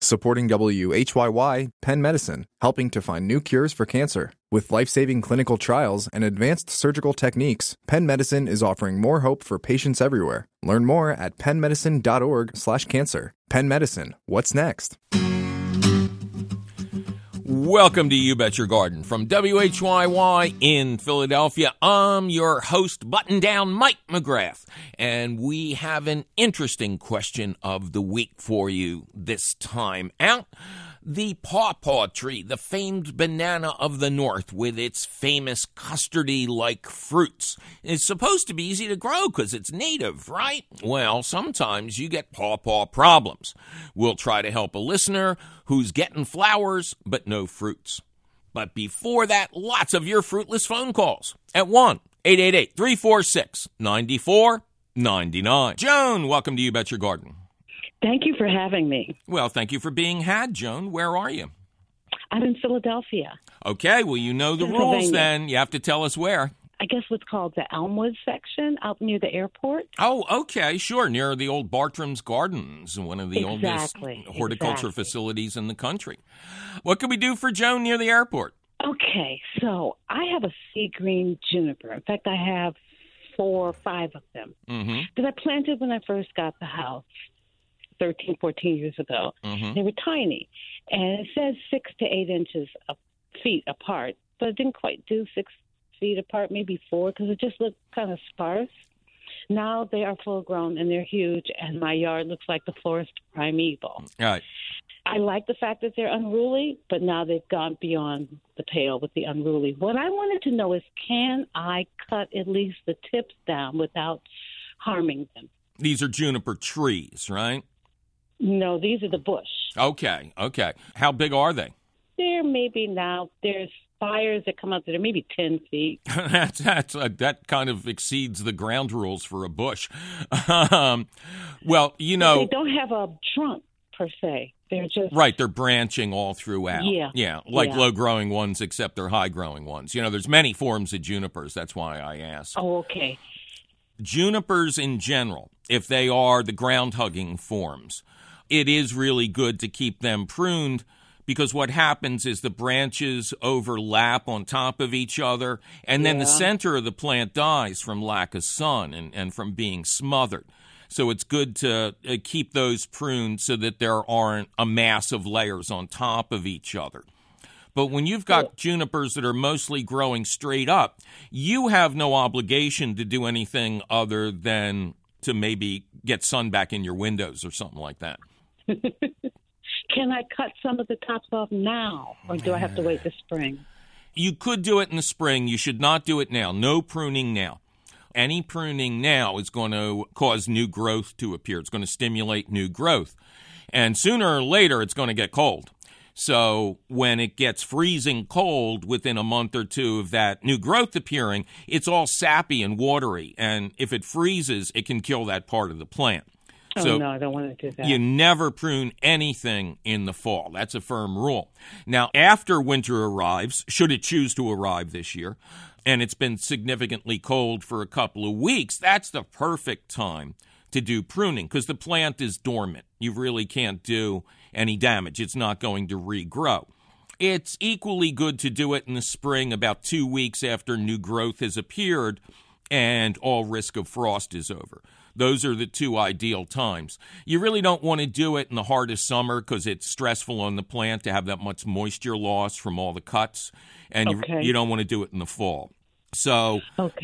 Supporting WHYY, Penn Medicine, helping to find new cures for cancer. With life-saving clinical trials and advanced surgical techniques, Penn Medicine is offering more hope for patients everywhere. Learn more at pennmedicine.org/cancer. Penn Medicine, what's next? Welcome to You Bet Your Garden from WHYY in Philadelphia. I'm your host, button-down Mike McGrath, and we have an interesting question of the week for you this time out. The pawpaw tree, the famed banana of the north with its famous custardy-like fruits, is supposed to be easy to grow because it's native, right? Well, sometimes you get pawpaw problems. We'll try to help a listener who's getting flowers but no fruits. But before that, lots of your fruitless phone calls at 1-888-346-9499. Joan, welcome to You Bet Your Garden. Thank you for having me. Well, thank you for being had, Joan. Where are you? I'm in Philadelphia. Okay, well, you know the rules then. You have to tell us where. I guess what's called the Elmwood section out near the airport. Oh, okay, sure, near the old Bartram's Gardens, one of the oldest horticulture facilities in the country. What can we do for Joan near the airport? Okay, so I have a sea green juniper. In fact, I have 4 or 5 of them that I planted when I first got the house 13, 14 years ago. They were tiny, and it says 6 to 8 inches feet apart, but it didn't quite do 6 feet apart, maybe 4, because it just looked kind of sparse. Now they are full grown and they're huge, and my yard looks like the forest primeval. All right. I like the fact that they're unruly, but now they've gone beyond the pale with the unruly. What I wanted to know is, can I cut at least the tips down without harming them? These are juniper trees, right? No, these are the bush. Okay. How big are they? They're maybe now, there's spires that come out that are maybe 10 feet. That kind of exceeds the ground rules for a bush. Well, you know. They don't have a trunk, per se. They're just. Right, they're branching all throughout. Yeah, like low-growing ones, except they're high-growing ones. You know, there's many forms of junipers. That's why I asked. Oh, okay. Junipers in general, if they are the ground-hugging forms, it is really good to keep them pruned, because what happens is the branches overlap on top of each other, and then the center of the plant dies from lack of sun and from being smothered. So it's good to keep those pruned so that there aren't a mass of layers on top of each other. But when you've got junipers that are mostly growing straight up, you have no obligation to do anything other than to maybe get sun back in your windows or something like that. Can I cut some of the tops off now, or do I have to wait this spring? You could do it in the spring. You should not do it now. No pruning now. Any pruning now is going to cause new growth to appear. It's going to stimulate new growth. And sooner or later, it's going to get cold. So when it gets freezing cold within a month or two of that new growth appearing, it's all sappy and watery. And if it freezes, it can kill that part of the plant. So no, I don't want to do that. You never prune anything in the fall. That's a firm rule. Now, after winter arrives, should it choose to arrive this year, and it's been significantly cold for a couple of weeks, that's the perfect time to do pruning because the plant is dormant. You really can't do any damage. It's not going to regrow. It's equally good to do it in the spring, about 2 weeks after new growth has appeared and all risk of frost is over. Those are the 2 ideal times. You really don't want to do it in the heart of summer because it's stressful on the plant to have that much moisture loss from all the cuts, and you don't want to do it in the fall. So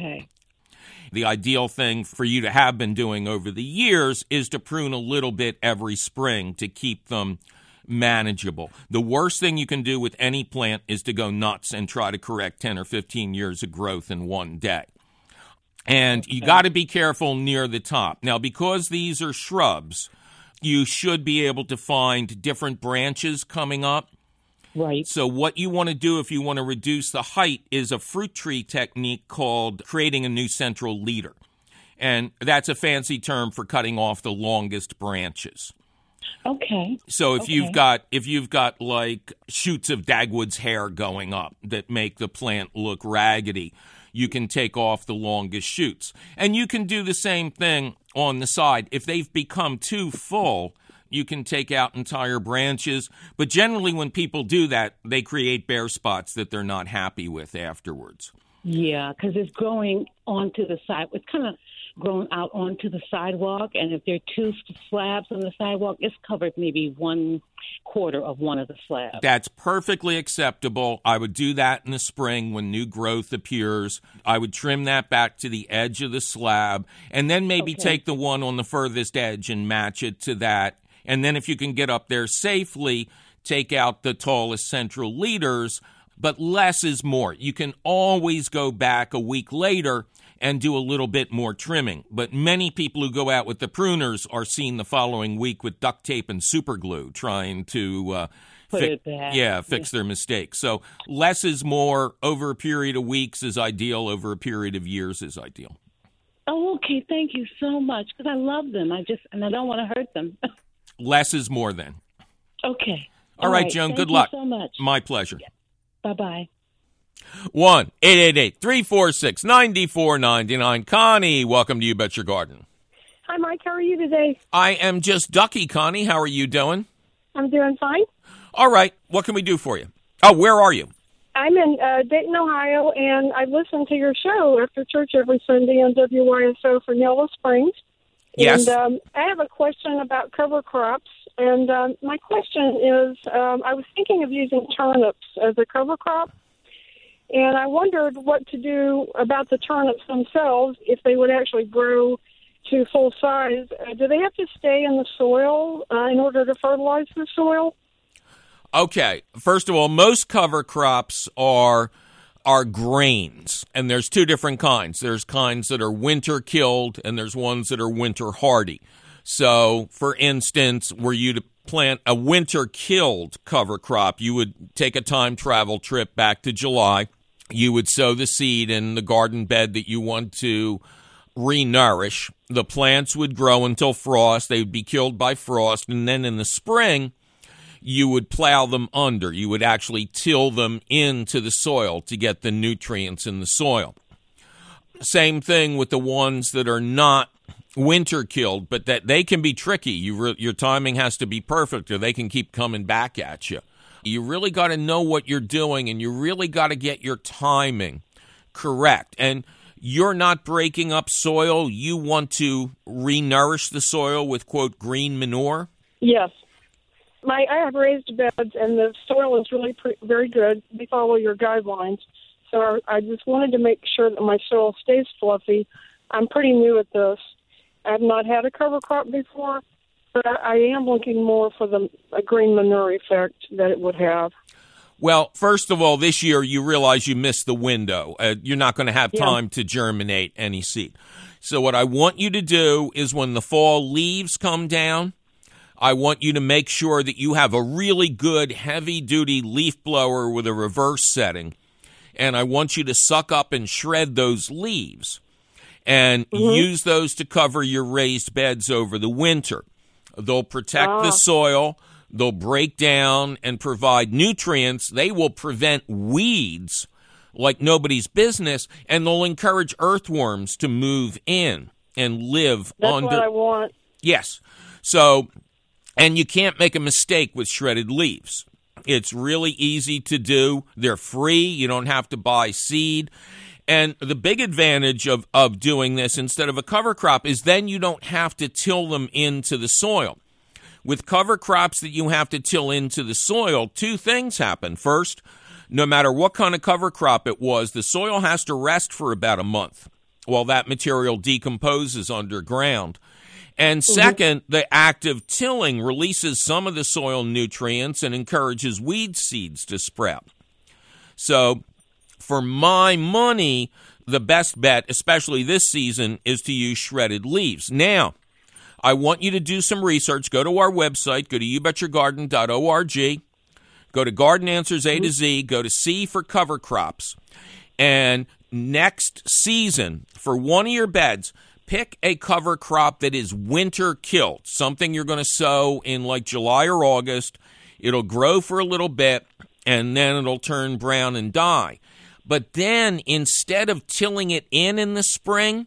the ideal thing for you to have been doing over the years is to prune a little bit every spring to keep them manageable. The worst thing you can do with any plant is to go nuts and try to correct 10 or 15 years of growth in one day. And you got to be careful near the top. Now, because these are shrubs, you should be able to find different branches coming up. Right. So what you want to do if you want to reduce the height is a fruit tree technique called creating a new central leader. And that's a fancy term for cutting off the longest branches. Okay. So if you've got like shoots of dagwood's hair going up that make the plant look raggedy, you can take off the longest shoots. And you can do the same thing on the side. If they've become too full, You can take out entire branches. But generally when people do that, they create bare spots that they're not happy with afterwards. Yeah, because it's growing onto the side. It's kind of grown out onto the sidewalk, and if there are two slabs on the sidewalk, it's covered maybe 1/4 of one of the slabs. That's perfectly acceptable. I would do that in the spring when new growth appears. I would trim that back to the edge of the slab, and then maybe take the one on the furthest edge and match it to that. And then if you can get up there safely, take out the tallest central leaders, but less is more. You can always go back a week later and do a little bit more trimming. But many people who go out with the pruners are seen the following week with duct tape and super glue trying to fix their mistakes. So less is more. Over a period of weeks is ideal. Over a period of years is ideal. Oh, okay. Thank you so much, because I love them. I don't want to hurt them. Less is more then. Okay. All right, Joan, good luck. Thank you so much. My pleasure. Yeah. Bye-bye. 1-888-346-9499. Connie, welcome to You Bet Your Garden. Hi, Mike. How are you today? I am just ducky, Connie. How are you doing? I'm doing fine. All right. What can we do for you? Oh, where are you? I'm in Dayton, Ohio, and I listen to your show after church every Sunday on WYSO for Nellis Springs. Yes. And I have a question about cover crops. And my question is, I was thinking of using turnips as a cover crop. And I wondered what to do about the turnips themselves if they would actually grow to full size. Do they have to stay in the soil in order to fertilize the soil? Okay. First of all, most cover crops are grains, and there's two different kinds. There's kinds that are winter killed, and there's ones that are winter hardy. So, for instance, were you to plant a winter killed cover crop, you would take a time travel trip back to July. You would sow the seed in the garden bed that you want to re-nourish. The plants would grow until frost. They would be killed by frost. And then in the spring, you would plow them under. You would actually till them into the soil to get the nutrients in the soil. Same thing with the ones that are not winter killed, but that they can be tricky. Your timing has to be perfect, or they can keep coming back at you. You really got to know what you're doing, and you really got to get your timing correct. And you're not breaking up soil. You want to re-nourish the soil with, quote, green manure? Yes. I have raised beds, and the soil is really very good. We follow your guidelines. So I just wanted to make sure that my soil stays fluffy. I'm pretty new at this. I've not had a cover crop before, but I am looking more for the green manure effect that it would have. Well, first of all, this year you realize you missed the window. You're not going to have time to germinate any seed. So what I want you to do is when the fall leaves come down, I want you to make sure that you have a really good heavy-duty leaf blower with a reverse setting, and I want you to suck up and shred those leaves and use those to cover your raised beds over the winter. They'll protect the soil. They'll break down and provide nutrients. They will prevent weeds like nobody's business, and they'll encourage earthworms to move in and live under. That's what I want. Yes. So, and you can't make a mistake with shredded leaves. It's really easy to do. They're free. You don't have to buy seed. And the big advantage of doing this instead of a cover crop is then you don't have to till them into the soil. With cover crops that you have to till into the soil, two things happen. First, no matter what kind of cover crop it was, the soil has to rest for about a month while that material decomposes underground. And second, the act of tilling releases some of the soil nutrients and encourages weed seeds to sprout. So, for my money, the best bet, especially this season, is to use shredded leaves. Now, I want you to do some research. Go to our website. Go to youbetyourgarden.org. Go to Garden Answers A to Z. Go to C for cover crops. And next season, for one of your beds, pick a cover crop that is winter killed, something you're going to sow in like July or August. It'll grow for a little bit, and then it'll turn brown and die. But then, instead of tilling it in the spring,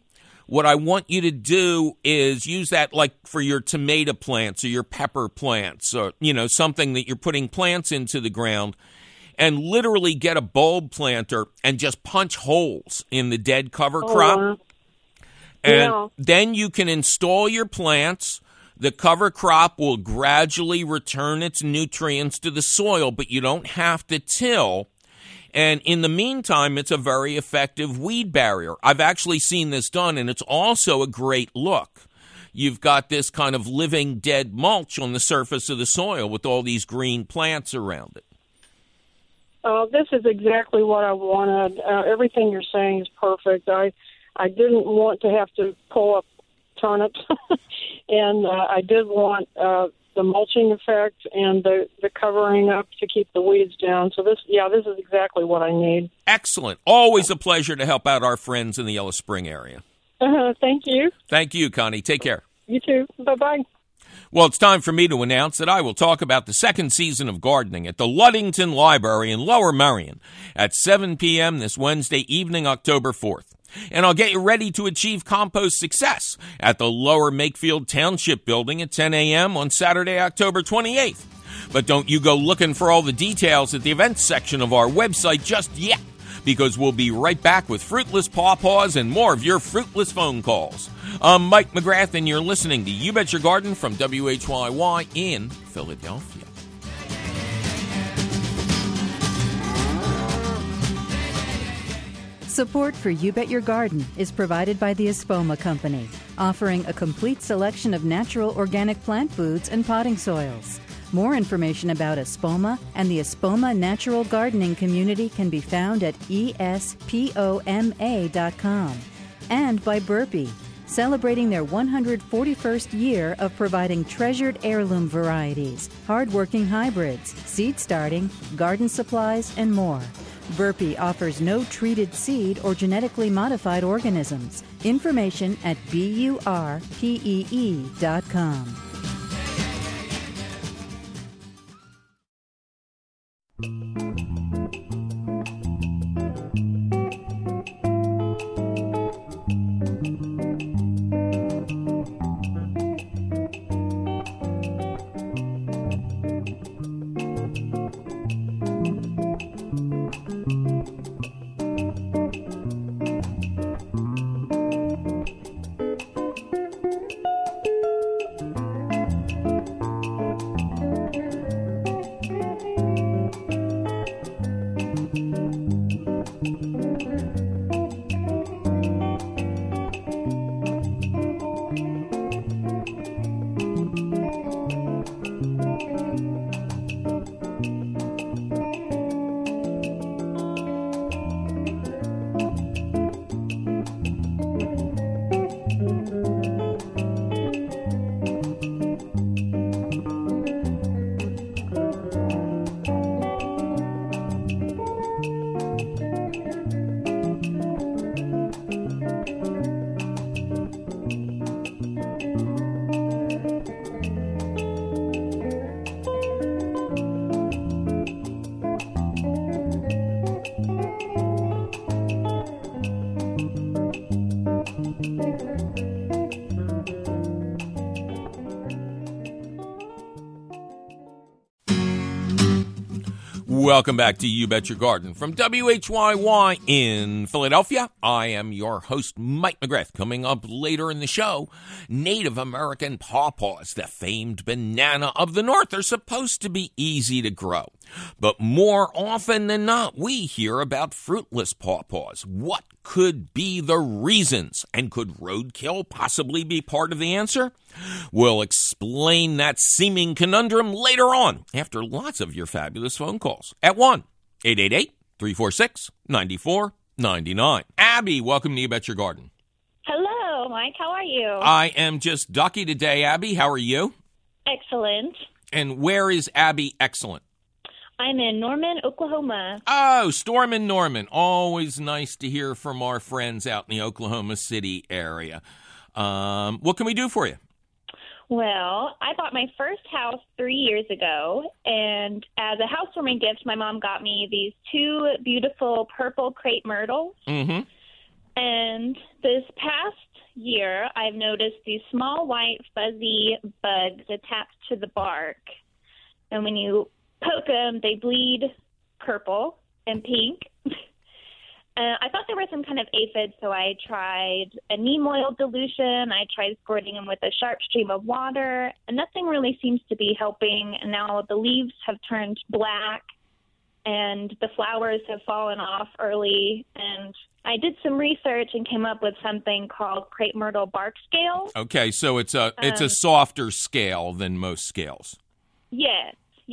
what I want you to do is use that like for your tomato plants or your pepper plants or, something that you're putting plants into the ground, and literally get a bulb planter and just punch holes in the dead cover crop. And then you can install your plants. The cover crop will gradually return its nutrients to the soil, but you don't have to till. And in the meantime, it's a very effective weed barrier. I've actually seen this done, and it's also a great look. You've got this kind of living dead mulch on the surface of the soil with all these green plants around it. This is exactly what I wanted. Everything you're saying is perfect. I didn't want to have to pull up turnips, and I did want the mulching effect and the covering up to keep the weeds down. So this is exactly what I need. Excellent. Always a pleasure to help out our friends in the Yellow Spring area. Thank you. Thank you, Connie. Take care. You too. Bye-bye. Well, it's time for me to announce that I will talk about the second season of gardening at the Ludington Library in Lower Merion at 7 p.m. this Wednesday evening, October 4th. And I'll get you ready to achieve compost success at the Lower Makefield Township Building at 10 a.m. on Saturday, October 28th. But don't you go looking for all the details at the events section of our website just yet, because we'll be right back with Fruitless Pawpaws and more of your fruitless phone calls. I'm Mike McGrath, and you're listening to You Bet Your Garden from WHYY in Philadelphia. Support for You Bet Your Garden is provided by the Espoma Company, offering a complete selection of natural organic plant foods and potting soils. More information about Espoma and the Espoma Natural Gardening Community can be found at espoma.com. And by Burpee, celebrating their 141st year of providing treasured heirloom varieties, hardworking hybrids, seed starting, garden supplies, and more. Burpee offers no treated seed or genetically modified organisms. Information at burpee.com. Welcome back to You Bet Your Garden from WHYY in Philadelphia. I am your host, Mike McGrath. Coming up later in the show, Native American pawpaws, the famed banana of the North, are supposed to be easy to grow. But more often than not, we hear about fruitless pawpaws. What could be the reasons? And could roadkill possibly be part of the answer? We'll explain that seeming conundrum later on, after lots of your fabulous phone calls at 1-888-346-9499. Abby, welcome to You Bet Your Garden. Hello, Mike. How are you? I am just ducky today, Abby. How are you? Excellent. And where is Abby excellent? I'm in Norman, Oklahoma. Oh, Storm in Norman. Always nice to hear from our friends out in the Oklahoma City area. What can we do for you? Well, I bought my first house 3 years ago, and as a housewarming gift, my mom got me these two beautiful purple crepe myrtles. Mm-hmm. And this past year, I've noticed these small white fuzzy bugs attached to the bark. And when you poke them, they bleed purple and pink. I thought there were some kind of aphids, so I tried a neem oil dilution. I tried squirting them with a sharp stream of water, and nothing really seems to be helping. And now the leaves have turned black, and the flowers have fallen off early. And I did some research and came up with something called crepe myrtle bark scale. Okay, so it's a softer scale than most scales. Yes.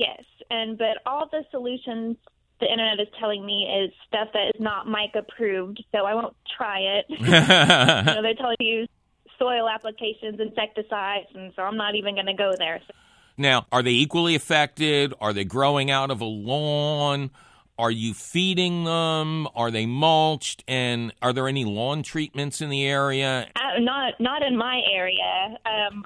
But all the solutions the internet is telling me is stuff that is not Mike approved, so I won't try it. They're telling you soil applications, insecticides, and so I'm not even going to go there. Now, are they equally affected? Are they growing out of a lawn? Are you feeding them? Are they mulched? And are there any lawn treatments in the area? Not in my area.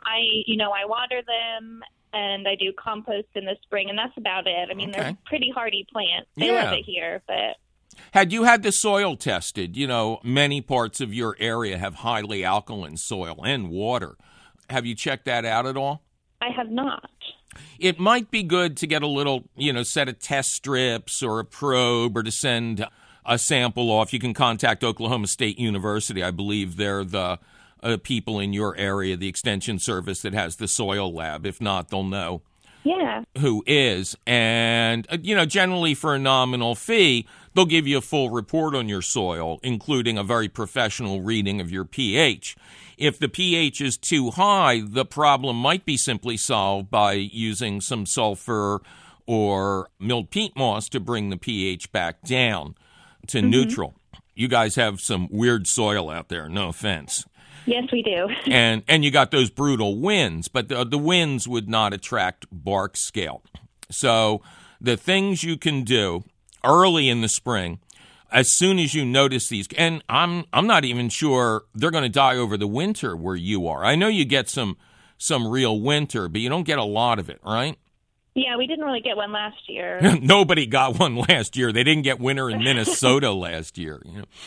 I water them, and I do compost in the spring, and that's about it. I mean, They're pretty hardy plants. They love it here, but... Had you had the soil tested? Many parts of your area have highly alkaline soil and water. Have you checked that out at all? I have not. It might be good to get a little, set of test strips or a probe or to send a sample off. You can contact Oklahoma State University. I believe they're the people in your area, the extension service that has the soil lab. If not, they'll know who is. And, generally for a nominal fee, they'll give you a full report on your soil, including a very professional reading of your pH. If the pH is too high, the problem might be simply solved by using some sulfur or milled peat moss to bring the pH back down to neutral. You guys have some weird soil out there, no offense. Yes, we do. and you got those brutal winds, but the winds would not attract bark scale. So the things you can do early in the spring, as soon as you notice these, and I'm not even sure they're going to die over the winter where you are. I know you get some real winter, but you don't get a lot of it, right? Yeah, we didn't really get one last year. Nobody got one last year. They didn't get winter in Minnesota last year.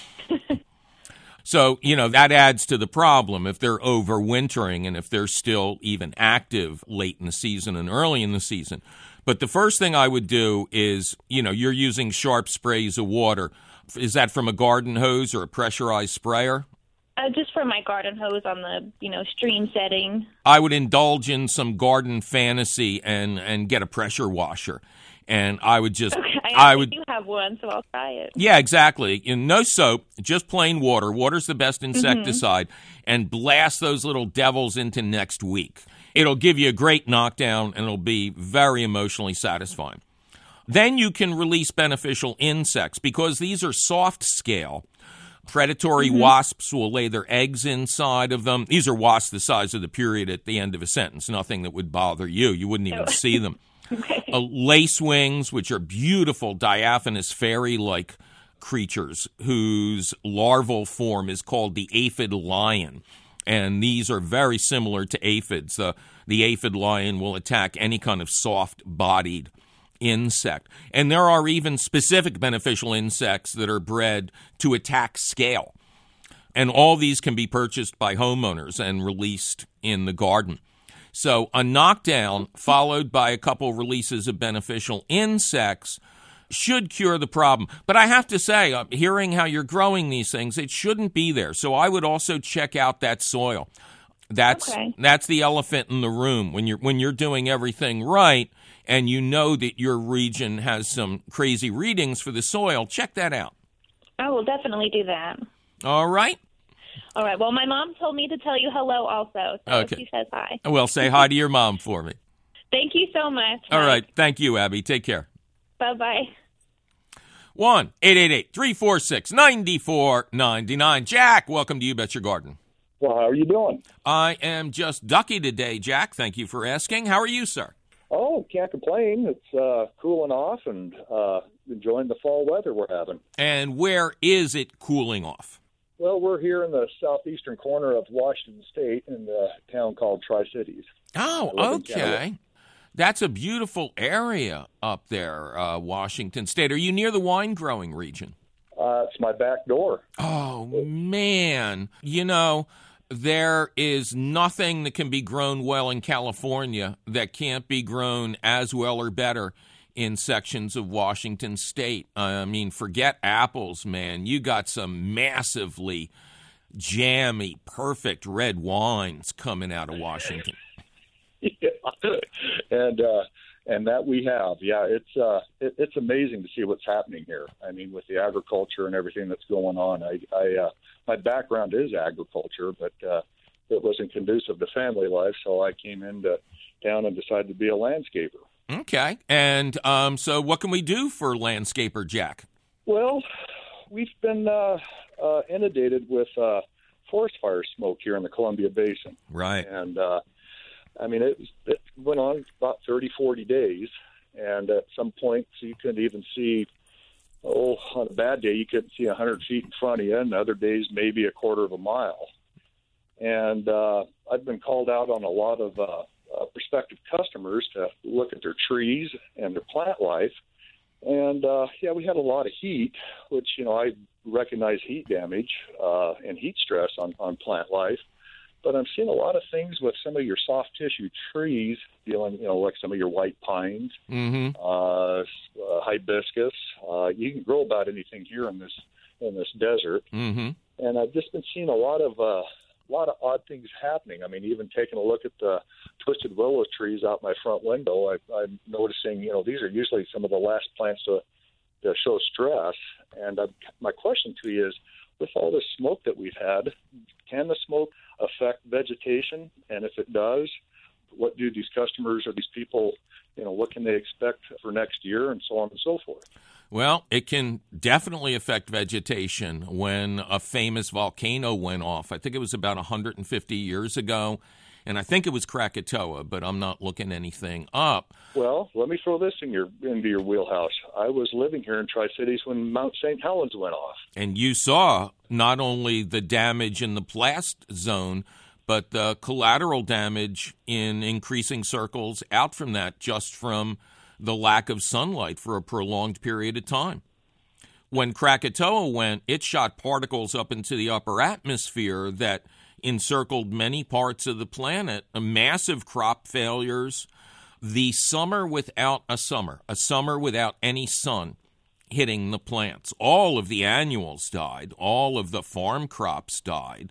So, that adds to the problem if they're overwintering and if they're still even active late in the season and early in the season. But the first thing I would do is, you're using sharp sprays of water. Is that from a garden hose or a pressurized sprayer? Just from my garden hose on the, stream setting. I would indulge in some garden fantasy and get a pressure washer. And I would just... Okay, I do have one, so I'll try it. Yeah, exactly. No soap, just plain water. Water's the best insecticide. And blast those little devils into next week. It'll give you a great knockdown, and it'll be very emotionally satisfying. Then you can release beneficial insects, because these are soft scale. Predatory wasps will lay their eggs inside of them. These are wasps the size of the period at the end of a sentence, nothing that would bother you. You wouldn't even see them. Okay. Lacewings, which are beautiful diaphanous fairy-like creatures whose larval form is called the aphid lion. And these are very similar to aphids. The aphid lion will attack any kind of soft-bodied insect. And there are even specific beneficial insects that are bred to attack scale. And all these can be purchased by homeowners and released in the garden. So a knockdown followed by a couple releases of beneficial insects should cure the problem. But I have to say, hearing how you're growing these things, it shouldn't be there. So I would also check out that soil. That's the elephant in the room. When you're doing everything right and you know that your region has some crazy readings for the soil, check that out. I will definitely do that. All right. All right. Well, my mom told me to tell you hello also, so she says hi. Well, say hi to your mom for me. Thank you so much. All right. Thank you, Abby. Take care. Bye-bye. 1-888-346-9499. Jack, welcome to You Bet Your Garden. Well, how are you doing? I am just ducky today, Jack. Thank you for asking. How are you, sir? Oh, can't complain. It's cooling off and enjoying the fall weather we're having. And where is it cooling off? Well, we're here in the southeastern corner of Washington State in the town called Tri-Cities. Oh, okay. That's a beautiful area up there, Washington State. Are you near the wine-growing region? It's my back door. Oh, man. You know, there is nothing that can be grown well in California that can't be grown as well or better in sections of Washington State. I mean, forget apples, man. You got some massively jammy, perfect red wines coming out of Washington. Yeah. And that we have. Yeah, it's amazing to see what's happening here. I mean, with the agriculture and everything that's going on. My background is agriculture, but it wasn't conducive to family life, so I came into town and decided to be a landscaper. Okay. And so what can we do for landscaper Jack? Well, we've been inundated with forest fire smoke here in the Columbia Basin. Right. And, I mean, it went on about 30, 40 days, and at some point you couldn't even see, on a bad day you couldn't see 100 feet in front of you, and other days maybe a quarter of a mile. And I've been called out on a lot of prospective customers to look at their trees and their plant life. And, we had a lot of heat, which, I recognize heat damage and heat stress on plant life. But I'm seeing a lot of things with some of your soft tissue trees dealing, like some of your white pines, hibiscus. You can grow about anything here in this desert. Mm-hmm. And I've just been seeing a lot of odd things happening. I mean, even taking a look at the twisted willow trees out my front window, I'm noticing, these are usually some of the last plants to show stress. And my question to you is, with all this smoke that we've had, can the smoke affect vegetation? And if it does, what do these customers or these people, what can they expect for next year, and so on and so forth? Well, it can definitely affect vegetation. When a famous volcano went off, I think it was about 150 years ago, and I think it was Krakatoa, but I'm not looking anything up. Well, let me throw this into your wheelhouse. I was living here in Tri-Cities when Mount St. Helens went off. And you saw not only the damage in the blast zone, but the collateral damage in increasing circles out from that, just from the lack of sunlight for a prolonged period of time. When Krakatoa went, it shot particles up into the upper atmosphere that encircled many parts of the planet, massive crop failures, the summer without a summer without any sun hitting the plants. All of the annuals died, all of the farm crops died,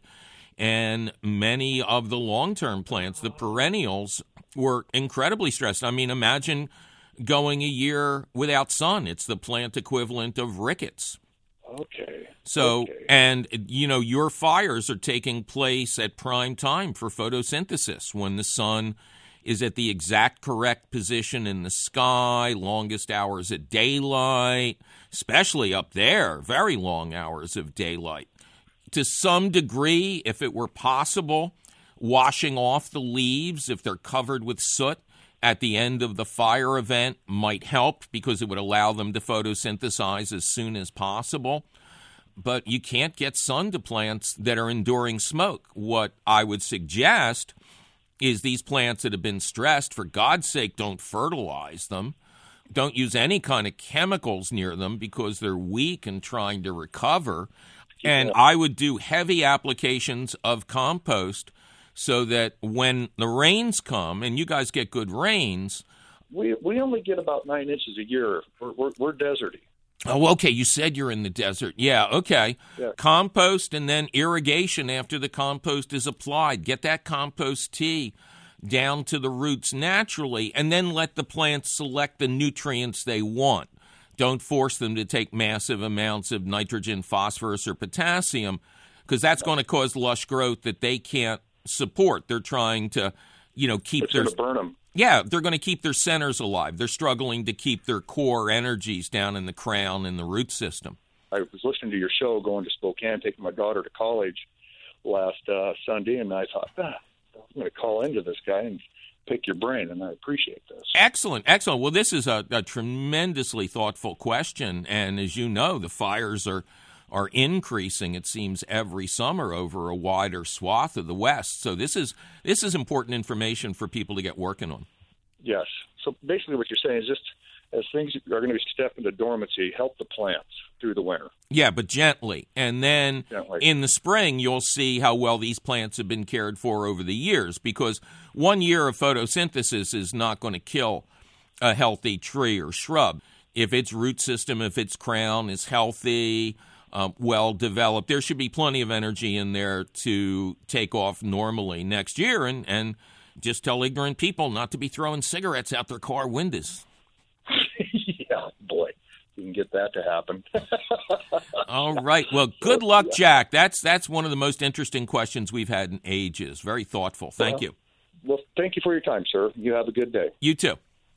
and many of the long-term plants, the perennials, were incredibly stressed. I mean, imagine going a year without sun. It's the plant equivalent of rickets. Okay. So, and, your fires are taking place at prime time for photosynthesis, when the sun is at the exact correct position in the sky, longest hours of daylight, especially up there, very long hours of daylight. To some degree, if it were possible, washing off the leaves, if they're covered with soot, at the end of the fire event might help, because it would allow them to photosynthesize as soon as possible. But you can't get sun to plants that are enduring smoke. What I would suggest is these plants that have been stressed, for God's sake, don't fertilize them. Don't use any kind of chemicals near them, because they're weak and trying to recover. And I would do heavy applications of compost, so that when the rains come, and you guys get good rains. We only get about 9 inches a year. We're deserty. Oh, okay. You said you're in the desert. Yeah, okay. Yeah. Compost and then irrigation after the compost is applied. Get that compost tea down to the roots naturally, and then let the plants select the nutrients they want. Don't force them to take massive amounts of nitrogen, phosphorus, or potassium, because that's going to cause lush growth that they can't support. They're trying to, keep their... It's going to burn them. Yeah, they're going to keep their centers alive. They're struggling to keep their core energies down in the crown and the root system. I was listening to your show going to Spokane, taking my daughter to college last Sunday, and I thought, I'm going to call into this guy and pick your brain, and I appreciate this. Excellent, excellent. Well, this is a tremendously thoughtful question, and as you know, the fires are increasing, it seems, every summer over a wider swath of the West. So this is important information for people to get working on. Yes. So basically what you're saying is just as things are going to step into dormancy, help the plants through the winter. Yeah, but gently. And then Gently. in the spring, you'll see how well these plants have been cared for over the years, because 1 year of photosynthesis is not going to kill a healthy tree or shrub. If its root system, if its crown is healthy, well developed, there should be plenty of energy in there to take off normally next year. And just tell ignorant people not to be throwing cigarettes out their car windows. Yeah, boy, you can get that to happen. All right. Well, good luck, Jack. That's one of the most interesting questions we've had in ages. Very thoughtful. Thank you. Well, thank you for your time, sir. You have a good day. You too.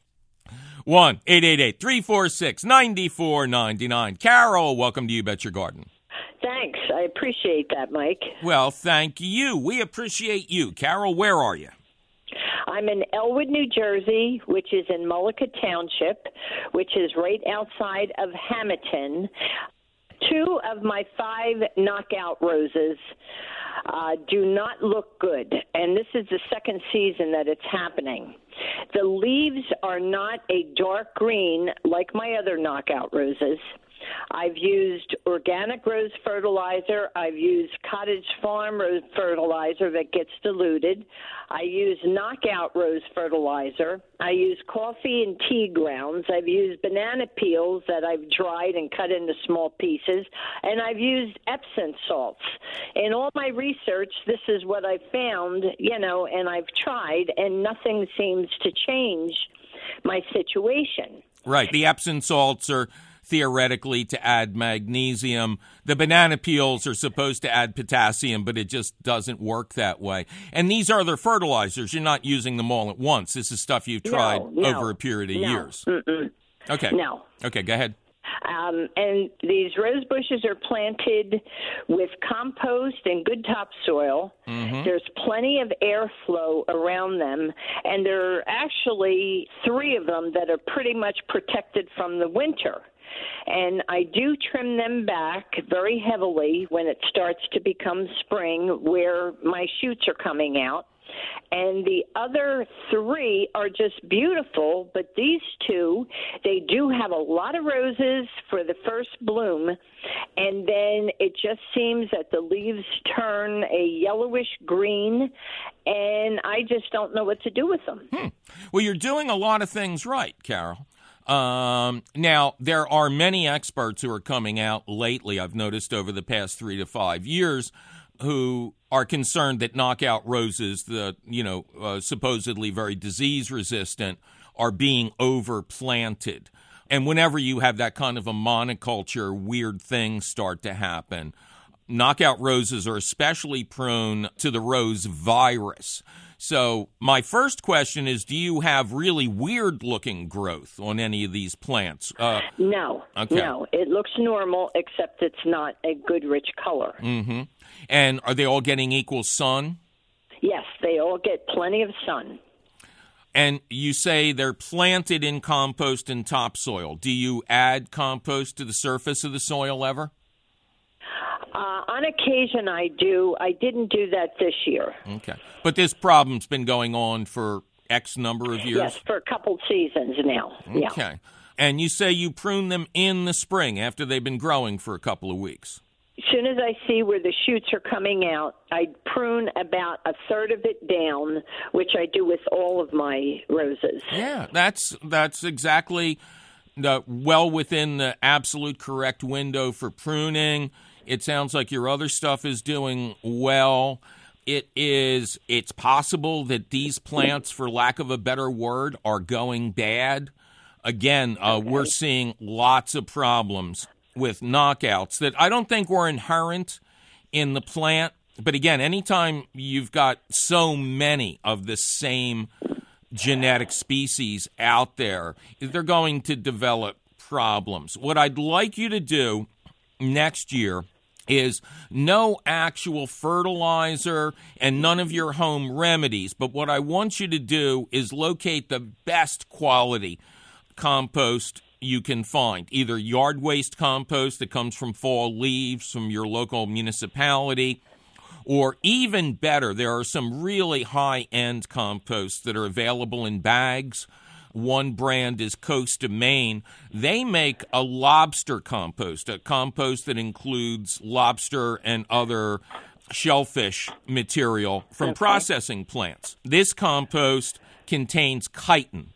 1-888-346-9499. Carol, welcome to You Bet Your Garden. Thanks. I appreciate that, Mike. Well, thank you. We appreciate you. Carol, where are you? I'm in Elwood, New Jersey, which is in Mullica Township, which is right outside of Hamilton. 2 of my 5 knockout roses do not look good, and this is the second season that it's happening. The leaves are not a dark green like my other knockout roses. I've used organic rose fertilizer. I've used Cottage Farm rose fertilizer that gets diluted. I use knockout rose fertilizer. I use coffee and tea grounds. I've used banana peels that I've dried and cut into small pieces. And I've used Epsom salts. In all my research, this is what I found, and I've tried, and nothing seems to change my situation. Right. The Epsom salts are theoretically to add magnesium. The banana peels are supposed to add potassium, but it just doesn't work that way. And these are other fertilizers. You're not using them all at once. This is stuff you've tried over a period of years. Mm-mm. Okay. No. Okay, go ahead. And these rose bushes are planted with compost and good topsoil. Mm-hmm. There's plenty of airflow around them, and there are actually 3 of them that are pretty much protected from the winter. And I do trim them back very heavily when it starts to become spring, where my shoots are coming out. And the other 3 are just beautiful, but these 2, they do have a lot of roses for the first bloom, and then it just seems that the leaves turn a yellowish green, and I just don't know what to do with them. Well, you're doing a lot of things right, Carol. Now, there are many experts who are coming out lately, I've noticed over the past 3 to 5 years, who are concerned that knockout roses, supposedly very disease resistant, are being overplanted. And whenever you have that kind of a monoculture, weird things start to happen. Knockout roses are especially prone to the rose virus. So my first question is, do you have really weird-looking growth on any of these plants? No. Okay. No. It looks normal, except it's not a good, rich color. Mm-hmm. And are they all getting equal sun? Yes, they all get plenty of sun. And you say they're planted in compost and topsoil. Do you add compost to the surface of the soil ever? On occasion, I do. I didn't do that this year. Okay. But this problem's been going on for X number of years? Yes, for a couple seasons now. Okay. Yeah. And you say you prune them in the spring after they've been growing for a couple of weeks? As soon as I see where the shoots are coming out, I prune about a third of it down, which I do with all of my roses. Yeah, that's exactly well within the absolute correct window for pruning. It sounds like your other stuff is doing well. It's possible that these plants, for lack of a better word, are going bad. Again, we're seeing lots of problems with knockouts that I don't think were inherent in the plant. But again, anytime you've got so many of the same genetic species out there, they're going to develop problems. What I'd like you to do next year is no actual fertilizer and none of your home remedies. But what I want you to do is locate the best quality compost you can find, either yard waste compost that comes from fall leaves from your local municipality, or even better, there are some really high-end composts that are available in bags One brand is Coast of Maine. They make a lobster compost, a compost that includes lobster and other shellfish material from processing plants. This compost contains chitin,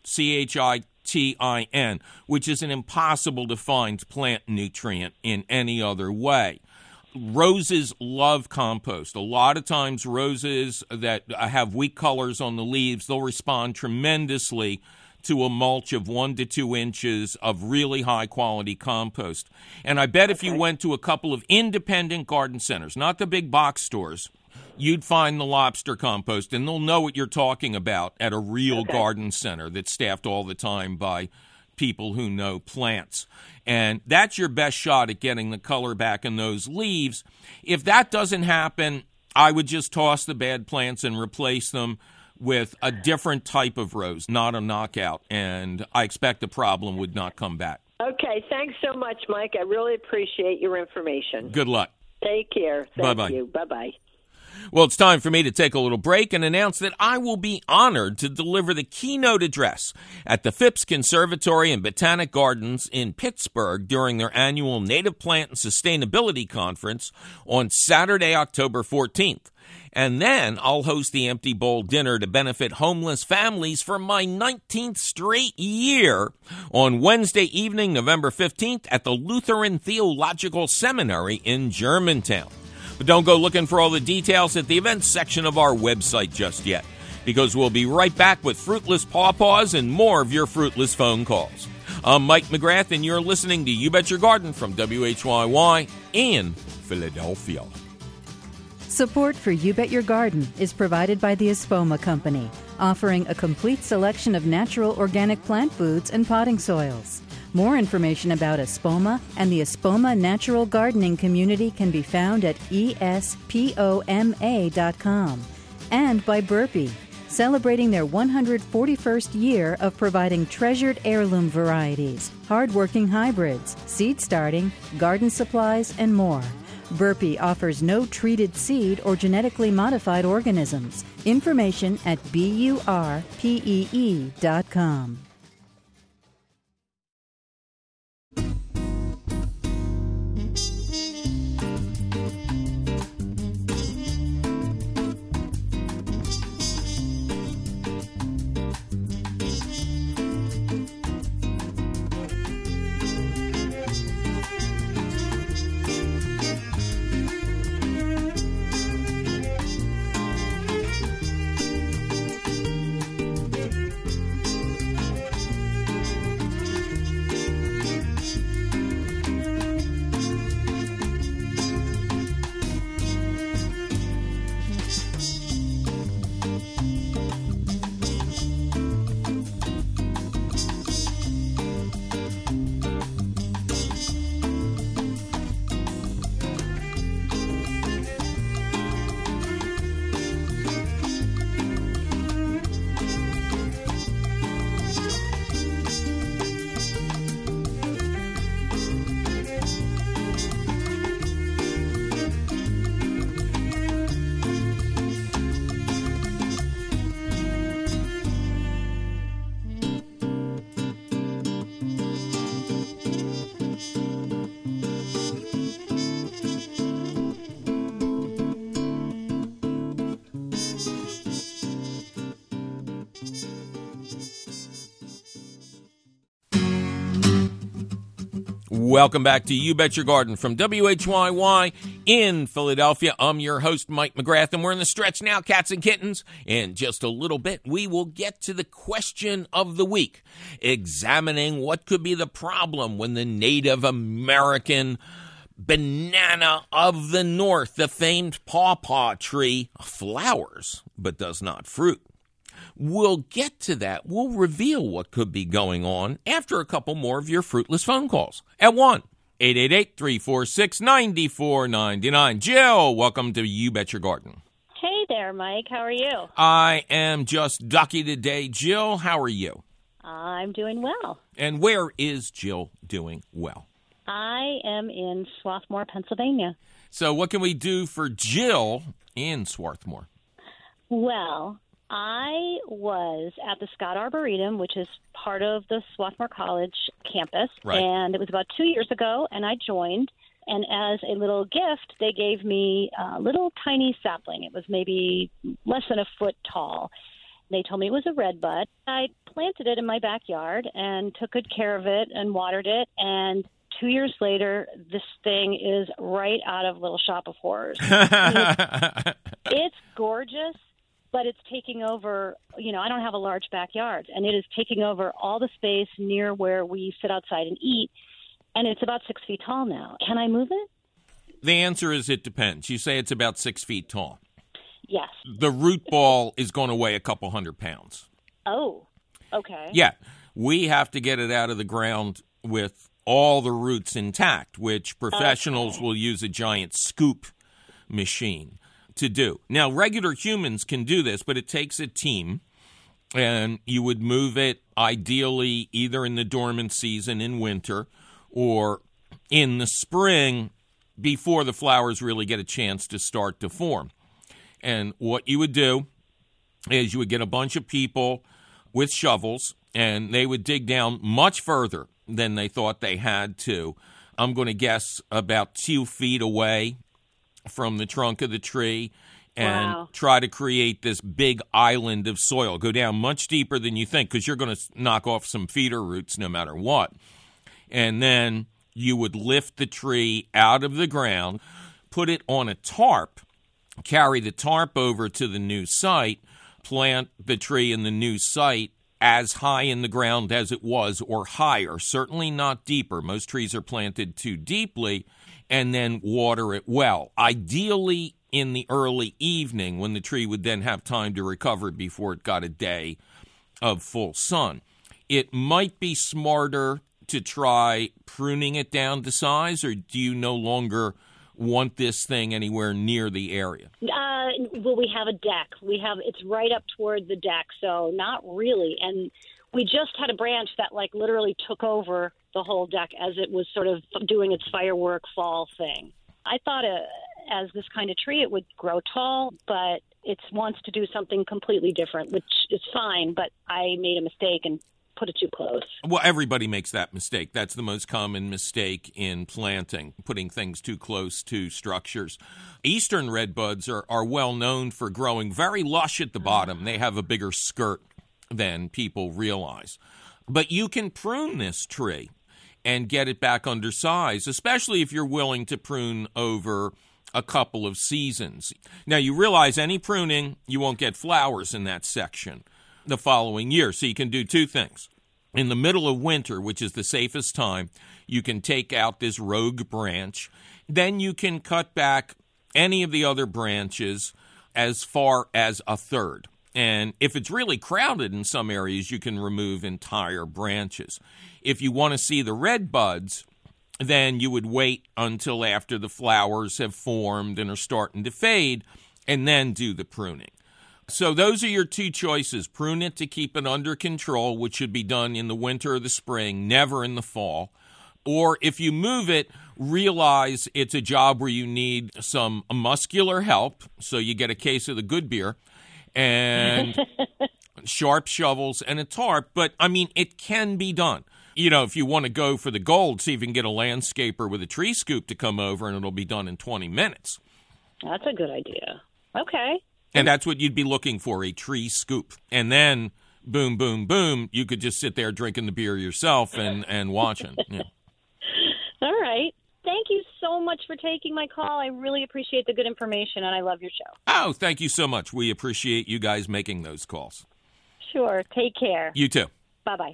CHITIN, which is an impossible to find plant nutrient in any other way. Roses love compost. A lot of times roses that have weak colors on the leaves, they'll respond tremendously to a mulch of 1 to 2 inches of really high-quality compost. And I bet if you went to a couple of independent garden centers, not the big box stores, you'd find the lobster compost, and they'll know what you're talking about at a real garden center that's staffed all the time by people who know plants. And that's your best shot at getting the color back in those leaves. If that doesn't happen, I would just toss the bad plants and replace them with a different type of rose, not a knockout. And I expect the problem would not come back. Okay, thanks so much, Mike. I really appreciate your information. Good luck. Take care. Bye-bye. Thank you. Bye-bye. Well, it's time for me to take a little break and announce that I will be honored to deliver the keynote address at the Phipps Conservatory and Botanic Gardens in Pittsburgh during their annual Native Plant and Sustainability Conference on Saturday, October 14th. And then I'll host the Empty Bowl Dinner to benefit homeless families for my 19th straight year on Wednesday evening, November 15th at the Lutheran Theological Seminary in Germantown. But don't go looking for all the details at the events section of our website just yet, because we'll be right back with Fruitless Pawpaws and more of your fruitless phone calls. I'm Mike McGrath, and you're listening to You Bet Your Garden from WHYY in Philadelphia. Support for You Bet Your Garden is provided by the Espoma Company, offering a complete selection of natural organic plant foods and potting soils. More information about Espoma and the Espoma Natural Gardening Community can be found at espoma.com. And by Burpee, celebrating their 141st year of providing treasured heirloom varieties, hardworking hybrids, seed starting, garden supplies, and more. Burpee offers no treated seed or genetically modified organisms. Information at burpee.com. Welcome back to You Bet Your Garden from WHYY in Philadelphia. I'm your host, Mike McGrath, and we're in the stretch now, cats and kittens. In just a little bit, we will get to the question of the week, examining what could be the problem when the Native American banana of the North, the famed pawpaw tree, flowers but does not fruit. We'll get to that. We'll reveal what could be going on after a couple more of your fruitless phone calls at 1-888-346-9499. Jill, welcome to You Bet Your Garden. Hey there, Mike. How are you? I am just ducky today. Jill, how are you? I'm doing well. And where is Jill doing well? I am in Swarthmore, Pennsylvania. So what can we do for Jill in Swarthmore? Well, I was at the Scott Arboretum, which is part of the Swarthmore College campus, Right. and it was about 2 years ago, and I joined. And as a little gift, they gave me a little tiny sapling. It was maybe less than a foot tall. They told me it was a redbud. I planted it in my backyard and took good care of it and watered it. And 2 years later, this thing is right out of Little Shop of Horrors. It's gorgeous, but it's taking over, I don't have a large backyard, and it is taking over all the space near where we sit outside and eat, and it's about 6 feet tall now. Can I move it? The answer is it depends. You say it's about 6 feet tall. Yes. The root ball is going to weigh a couple 100 pounds. Oh, okay. Yeah. We have to get it out of the ground with all the roots intact, which professionals will use a giant scoop machine to do. Now, regular humans can do this, but it takes a team, and you would move it ideally either in the dormant season in winter or in the spring before the flowers really get a chance to start to form. And what you would do is you would get a bunch of people with shovels, and they would dig down much further than they thought they had to. I'm going to guess about 2 feet away from the trunk of the tree, and try to create this big island of soil. Go down much deeper than you think, because you're going to knock off some feeder roots no matter what. And then you would lift the tree out of the ground, put it on a tarp, carry the tarp over to the new site, plant the tree in the new site as high in the ground as it was or higher, certainly not deeper. Most trees are planted too deeply, and then water it well. Ideally in the early evening, when the tree would then have time to recover before it got a day of full sun. It might be smarter to try pruning it down to size, or do you no longer want this thing anywhere near the area? Well, we have a deck. It's right up toward the deck, so not really. And we just had a branch that literally took over the whole deck as it was sort of doing its firework fall thing. I thought as this kind of tree it would grow tall, but it wants to do something completely different, which is fine, but I made a mistake and put it too close. Well, everybody makes that mistake. That's the most common mistake in planting, putting things too close to structures. Eastern redbuds are well known for growing very lush at the bottom. They have a bigger skirt than people realize. But you can prune this tree and get it back under size, especially if you're willing to prune over a couple of seasons. Now, you realize any pruning, you won't get flowers in that section the following year. So you can do two things. In the middle of winter, which is the safest time, you can take out this rogue branch. Then you can cut back any of the other branches as far as a third. And if it's really crowded in some areas, you can remove entire branches. If you want to see the red buds, then you would wait until after the flowers have formed and are starting to fade, and then do the pruning. So those are your two choices. Prune it to keep it under control, which should be done in the winter or the spring, never in the fall. Or if you move it, realize it's a job where you need some muscular help, so you get a case of the good beer, and sharp shovels and a tarp. But, I mean, it can be done. You know, if you want to go for the gold, see if you can get a landscaper with a tree scoop to come over, and it'll be done in 20 minutes. That's a good idea. Okay. And that's what you'd be looking for, a tree scoop. And then, boom, boom, boom, you could just sit there drinking the beer yourself and watching. Yeah. All right. Thank you so much for taking my call. I really appreciate the good information, and I love your show. Oh, thank you so much. We appreciate you guys making those calls. Sure. Take care. You too. Bye-bye.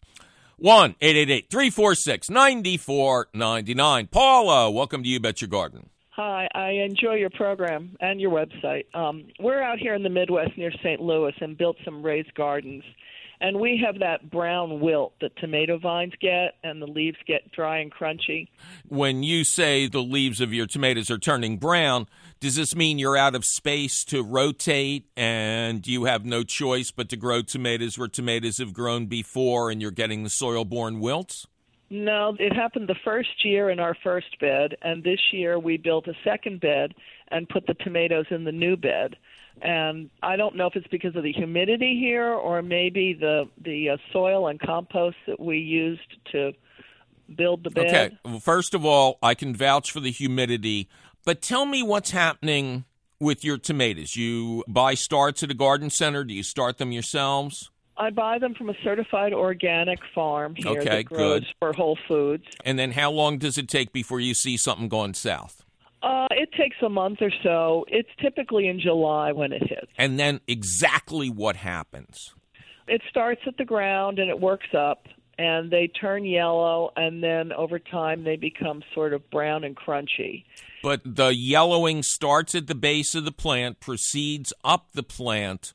1-888-346-9499. Paula, welcome to You Bet Your Garden. Hi, I enjoy your program and your website. We're out here in the Midwest near St. Louis and built some raised gardens. And we have that brown wilt that tomato vines get, and the leaves get dry and crunchy. When you say the leaves of your tomatoes are turning brown, does this mean you're out of space to rotate and you have no choice but to grow tomatoes where tomatoes have grown before and you're getting the soil-borne wilts? No, it happened the first year in our first bed, and this year we built a second bed and put the tomatoes in the new bed. And I don't know if it's because of the humidity here or maybe the soil and compost that we used to build the bed. Okay, well, first of all, I can vouch for the humidity, but tell me what's happening with your tomatoes. You buy starts at a garden center? Do you start them yourselves? I buy them from a certified organic farm here that grows for Whole Foods. And then how long does it take before you see something going south? It takes a month or so. It's typically in July when it hits. And then exactly what happens? It starts at the ground and it works up, and they turn yellow, and then over time they become sort of brown and crunchy. But the yellowing starts at the base of the plant, proceeds up the plant,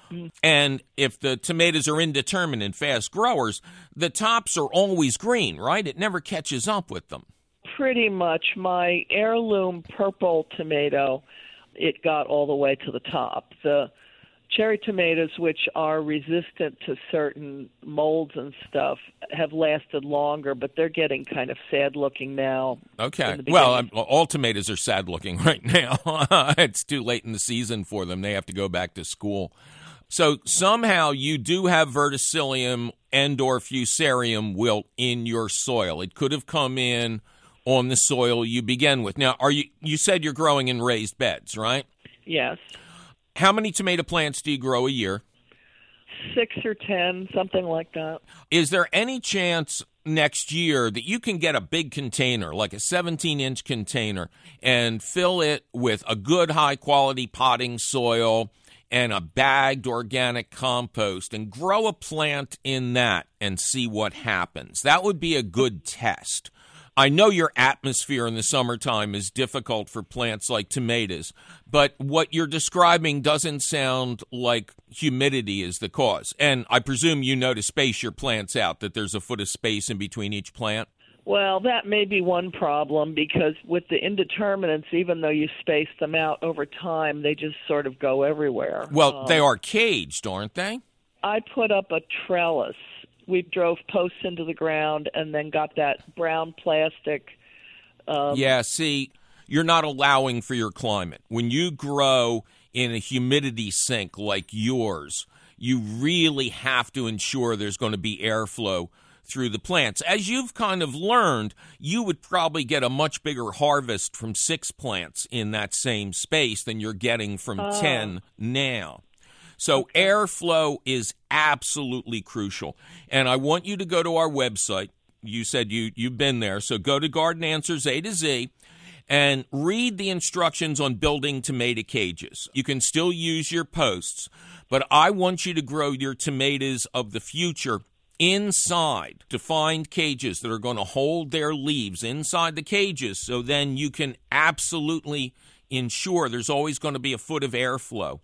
and if the tomatoes are indeterminate fast growers, the tops are always green, right? It never catches up with them. Pretty much. My heirloom purple tomato, it got all the way to the top. The cherry tomatoes, which are resistant to certain molds and stuff, have lasted longer, but they're getting kind of sad-looking now. Okay. Well, all tomatoes are sad-looking right now. It's too late in the season for them. They have to go back to school. So somehow you do have verticillium and or fusarium wilt in your soil. It could have come in on the soil you begin with. Now, you said you're growing in raised beds, right? Yes. How many tomato plants do you grow a year? 6 or 10, something like that. Is there any chance next year that you can get a big container, like a 17-inch container, and fill it with a good high-quality potting soil and a bagged organic compost and grow a plant in that and see what happens? That would be a good test. I know your atmosphere in the summertime is difficult for plants like tomatoes, but what you're describing doesn't sound like humidity is the cause. And I presume you know to space your plants out, that there's a foot of space in between each plant? Well, that may be one problem, because with the indeterminates, even though you space them out over time, they just sort of go everywhere. Well, they are caged, aren't they? I put up a trellis. We drove posts into the ground and then got that brown plastic. Yeah, see, you're not allowing for your climate. When you grow in a humidity sink like yours, you really have to ensure there's going to be airflow through the plants. As you've kind of learned, you would probably get a much bigger harvest from 6 plants in that same space than you're getting from 10 now. So airflow is absolutely crucial. And I want you to go to our website. You said you've been there. So go to Garden Answers A to Z and read the instructions on building tomato cages. You can still use your posts, but I want you to grow your tomatoes of the future inside, to find cages that are going to hold their leaves inside the cages, so then you can absolutely ensure there's always going to be a foot of airflow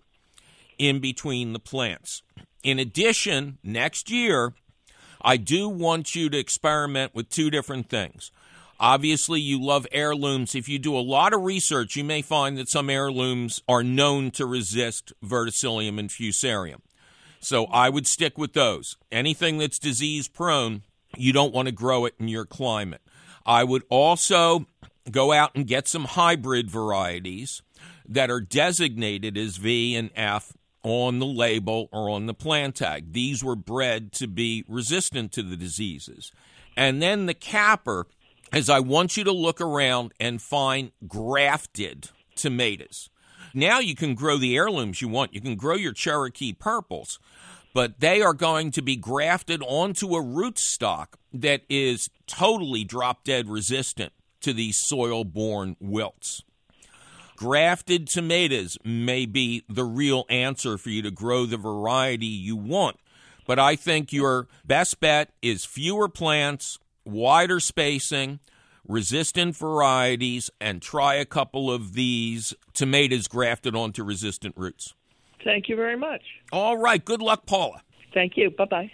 in between the plants. In addition, next year, I do want you to experiment with 2 different things. Obviously, you love heirlooms. If you do a lot of research, you may find that some heirlooms are known to resist verticillium and fusarium. So I would stick with those. Anything that's disease-prone, you don't want to grow it in your climate. I would also go out and get some hybrid varieties that are designated as V and F on the label or on the plant tag. These were bred to be resistant to the diseases. And then the capper is I want you to look around and find grafted tomatoes. Now you can grow the heirlooms you want. You can grow your Cherokee purples, but they are going to be grafted onto a rootstock that is totally drop-dead resistant to these soil-borne wilts. Grafted tomatoes may be the real answer for you to grow the variety you want, but I think your best bet is fewer plants, wider spacing, resistant varieties, and try a couple of these tomatoes grafted onto resistant roots. Thank you very much. All right. Good luck, Paula. Thank you. Bye-bye.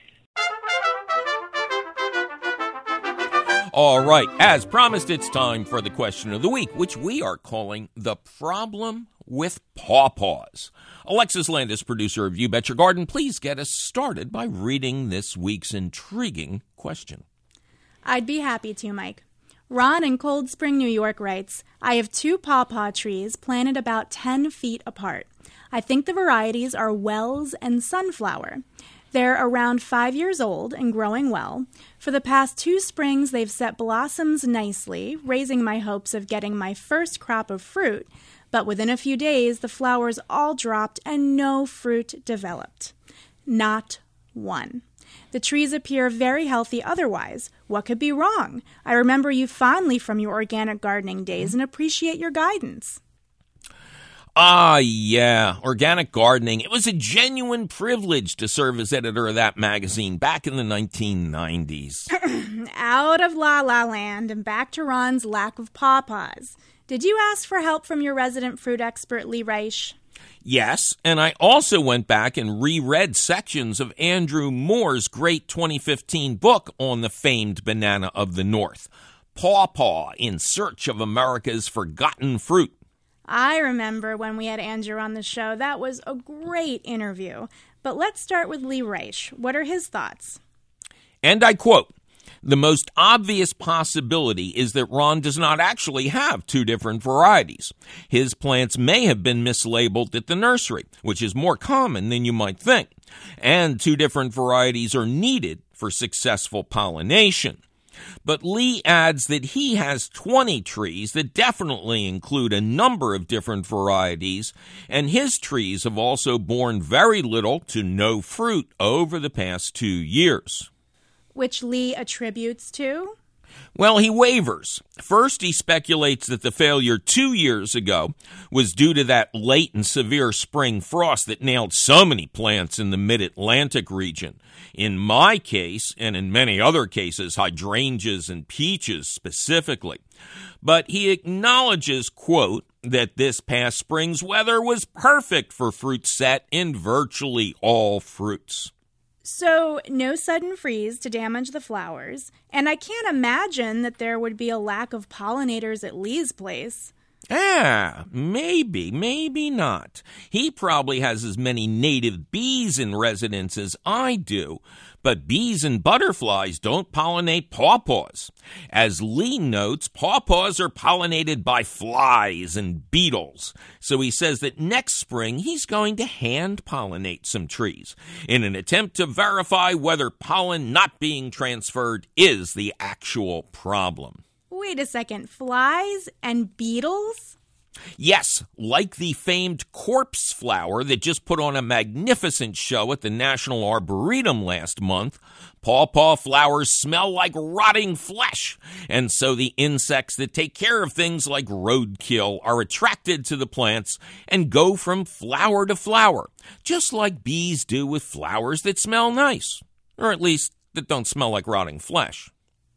All right. As promised, it's time for the question of the week, which we are calling The Problem with Pawpaws. Alexis Landis, producer of You Bet Your Garden, please get us started by reading this week's intriguing question. I'd be happy to, Mike. Ron in Cold Spring, New York writes, I have 2 pawpaw trees planted about 10 feet apart. I think the varieties are Wells and Sunflower. They're around 5 years old and growing well. For the past 2 springs, they've set blossoms nicely, raising my hopes of getting my first crop of fruit. But within a few days, the flowers all dropped and no fruit developed. Not one. The trees appear very healthy otherwise. What could be wrong? I remember you fondly from your organic gardening days and appreciate your guidance. Ah, yeah, Organic Gardening. It was a genuine privilege to serve as editor of that magazine back in the 1990s. Out of La La Land and back to Ron's lack of pawpaws. Did you ask for help from your resident fruit expert, Lee Reich? Yes, and I also went back and reread sections of Andrew Moore's great 2015 book on the famed banana of the North, Pawpaw in Search of America's Forgotten Fruit. I remember when we had Andrew on the show. That was a great interview. But let's start with Lee Reich. What are his thoughts? And I quote, the most obvious possibility is that Ron does not actually have 2 different varieties. His plants may have been mislabeled at the nursery, which is more common than you might think. And 2 different varieties are needed for successful pollination. But Lee adds that he has 20 trees that definitely include a number of different varieties, and his trees have also borne very little to no fruit over the past 2 years. Which Lee attributes to? Well, he wavers. First, he speculates that the failure 2 years ago was due to that late and severe spring frost that nailed so many plants in the mid-Atlantic region. In my case, and in many other cases, hydrangeas and peaches specifically. But he acknowledges, quote, that this past spring's weather was perfect for fruit set in virtually all fruits. So, no sudden freeze to damage the flowers, and I can't imagine that there would be a lack of pollinators at Lee's place. Maybe not. He probably has as many native bees in residence as I do, but bees and butterflies don't pollinate pawpaws. As Lee notes, pawpaws are pollinated by flies and beetles. So he says that next spring he's going to hand-pollinate some trees in an attempt to verify whether pollen not being transferred is the actual problem. Wait a second, flies and beetles? Yes, like the famed corpse flower that just put on a magnificent show at the National Arboretum last month, pawpaw flowers smell like rotting flesh, and so the insects that take care of things like roadkill are attracted to the plants and go from flower to flower, just like bees do with flowers that smell nice, or at least that don't smell like rotting flesh.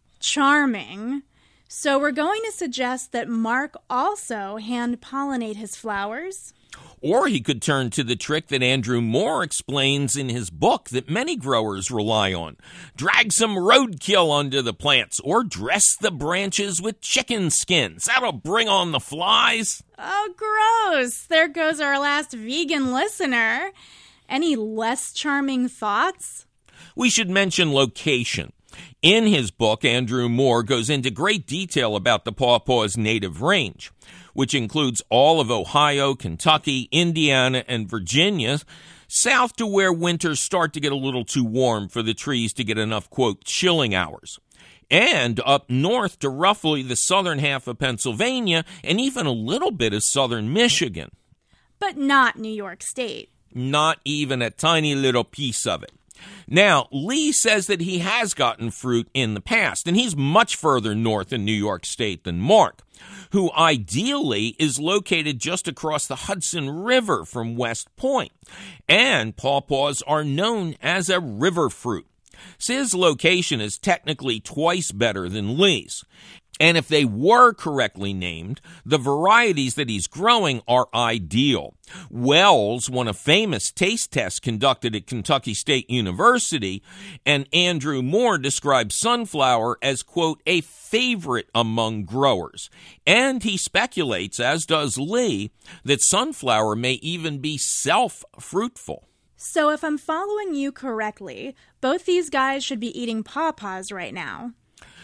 Charming. So we're going to suggest that Mark also hand-pollinate his flowers? Or he could turn to the trick that Andrew Moore explains in his book that many growers rely on. Drag some roadkill under the plants or dress the branches with chicken skins. That'll bring on the flies. Oh, gross. There goes our last vegan listener. Any less charming thoughts? We should mention location. In his book, Andrew Moore goes into great detail about the pawpaw's native range, which includes all of Ohio, Kentucky, Indiana, and Virginia, south to where winters start to get a little too warm for the trees to get enough, quote, chilling hours, and up north to roughly the southern half of Pennsylvania and even a little bit of southern Michigan. But not New York State. Not even a tiny little piece of it. Now, Lee says that he has gotten fruit in the past, and he's much further north in New York State than Mark, who ideally is located just across the Hudson River from West Point. And pawpaws are known as a river fruit. So his location is technically twice better than Lee's. And if they were correctly named, the varieties that he's growing are ideal. Wells won a famous taste test conducted at Kentucky State University, and Andrew Moore describes Sunflower as, quote, a favorite among growers. And he speculates, as does Lee, that Sunflower may even be self-fruitful. So if I'm following you correctly, both these guys should be eating pawpaws right now.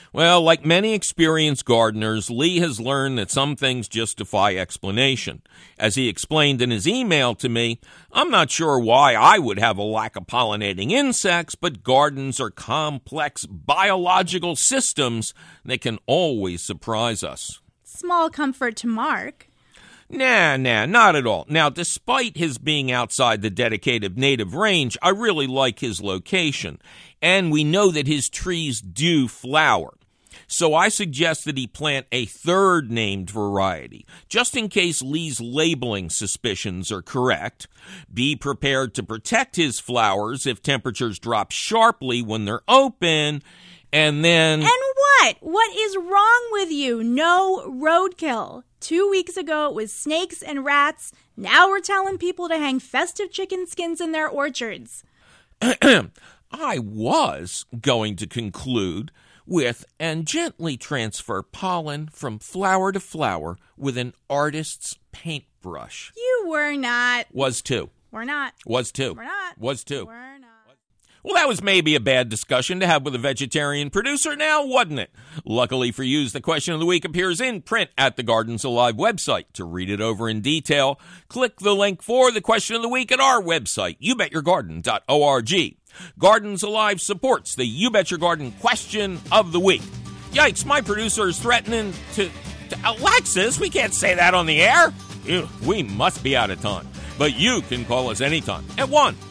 Well, like many experienced gardeners, Lee has learned that some things just defy explanation. As he explained in his email to me, I'm not sure why I would have a lack of pollinating insects, but gardens are complex biological systems that can always surprise us. Small comfort to Mark. Nah, not at all. Now, despite his being outside the dedicated native range, I really like his location. And we know that his trees do flower. So I suggest that he plant a third named variety, just in case Lee's labeling suspicions are correct. Be prepared to protect his flowers if temperatures drop sharply when they're open. And then... And what? What is wrong with you? No roadkill. 2 weeks ago it was snakes and rats. Now we're telling people to hang festive chicken skins in their orchards. I was going to conclude with and gently transfer pollen from flower to flower with an artist's paintbrush. You were not. Was too. We're not. Was too. We're not. Was too. We're not. Well, that was maybe a bad discussion to have with a vegetarian producer now, wasn't it? Luckily for you, the question of the week appears in print at the Gardens Alive website. To read it over in detail, click the link for the question of the week at our website, youbetyourgarden.org. Gardens Alive supports the You Bet Your Garden question of the week. Yikes, my producer is threatening to Alexis, we can't say that on the air. Ew, we must be out of time. But you can call us anytime at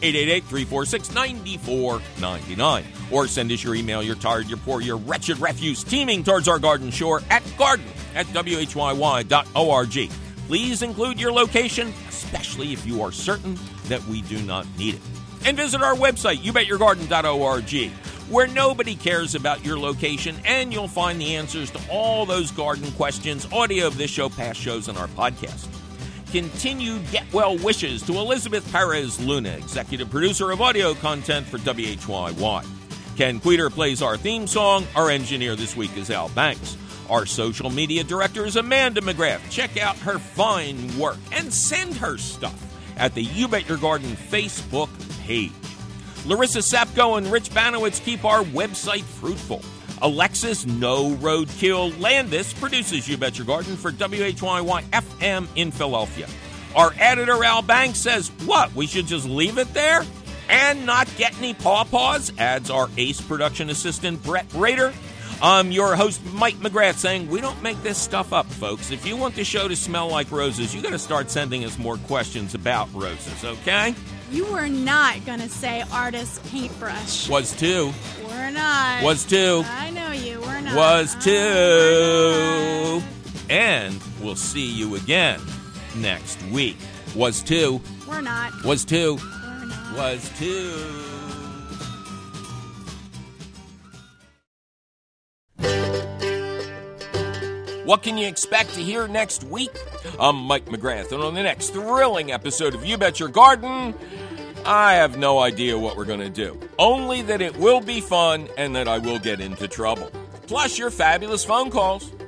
1-888-346-9499. Or send us your email, your tired, your poor, your wretched refuse teeming towards our garden shore at garden@whyy.org. Please include your location, especially if you are certain that we do not need it. And visit our website, youbetyourgarden.org, where nobody cares about your location, and you'll find the answers to all those garden questions, audio of this show, past shows, and our podcast. Continued get well wishes to Elizabeth Perez Luna, executive producer of audio content for WHYY. Ken Queter plays our theme song. Our engineer this week is Al Banks. Our social media director is Amanda McGrath. Check out her fine work and send her stuff at the You Bet Your Garden Facebook page. Larissa Sapko and Rich Banowitz keep our website fruitful. Alexis No Roadkill Landis produces You Bet Your Garden for WHYY FM in Philadelphia. Our editor, Al Banks, says, what, we should just leave it there and not get any pawpaws? Adds our ace production assistant, Brett Rader. I'm your host, Mike McGrath, saying we don't make this stuff up, folks. If you want the show to smell like roses, you got to start sending us more questions about roses, okay? You were not going to say artist paintbrush. Was too. We're not. Was too. I know you. We're not. Was too. And we'll see you again next week. Was too. We're not. Was too. We're not. Was too. What can you expect to hear next week? I'm Mike McGrath, and on the next thrilling episode of You Bet Your Garden, I have no idea what we're going to do. Only that it will be fun and that I will get into trouble. Plus your fabulous phone calls.